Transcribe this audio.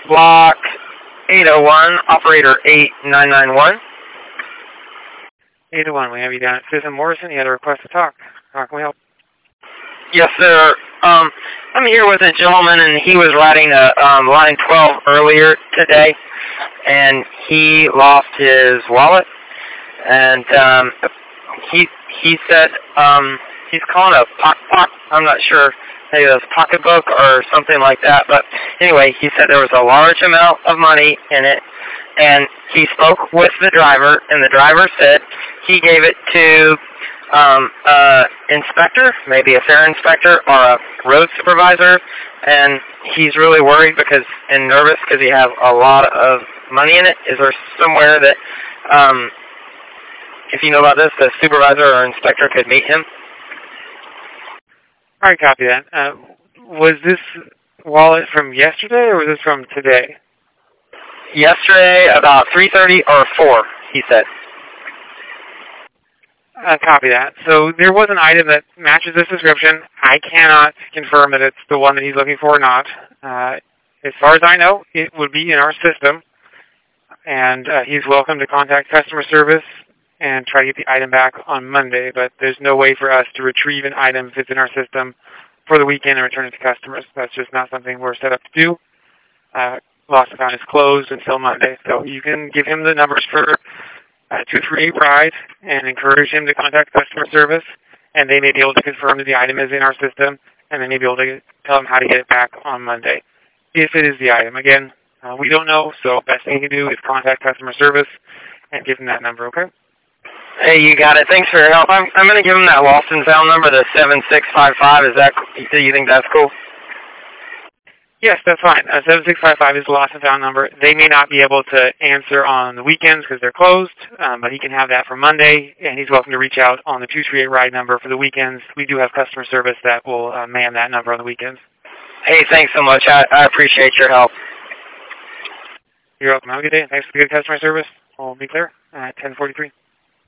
block 801, operator 8991. 801, we have you down at Susan Morrison. You had a request to talk. How can we help? Yes, sir. I'm here with a gentleman, and he was riding line 12 earlier today, and he lost his wallet. And he said he's calling a pocket. I'm not sure. Maybe it was pocketbook or something like that. But anyway, he said there was a large amount of money in it, and he spoke with the driver, and the driver said he gave it to inspector, maybe a fare inspector or a road supervisor, and he's really worried and nervous because he has a lot of money in it. Is there somewhere that, if you know about this, the supervisor or inspector could meet him? All right, copy that. Was this wallet from yesterday or was this from today? Yesterday, about 3:30 or 4, he said. Copy that. So there was an item that matches this description. I cannot confirm that it's the one that he's looking for or not. As far as I know, it would be in our system, and he's welcome to contact customer service and try to get the item back on Monday, but there's no way for us to retrieve an item if it's in our system for the weekend and return it to customers. That's just not something we're set up to do. Lost account is closed until Monday, so you can give him the numbers for 238 Ride and encourage him to contact customer service, and they may be able to confirm that the item is in our system, and they may be able to tell him how to get it back on Monday, if it is the item. Again, we don't know, so best thing you can do is contact customer service and give him that number, okay? Hey, you got it. Thanks for your help. I'm going to give him that lost and found number, the 7655. Do you think that's cool? Yes, that's fine. 7655 is the lost and found number. They may not be able to answer on the weekends because they're closed, but he can have that for Monday, and he's welcome to reach out on the 238 Ride number for the weekends. We do have customer service that will man that number on the weekends. Hey, thanks so much. I appreciate your help. You're welcome. Have a good day. Thanks for the good customer service. We'll be clear at 10:43.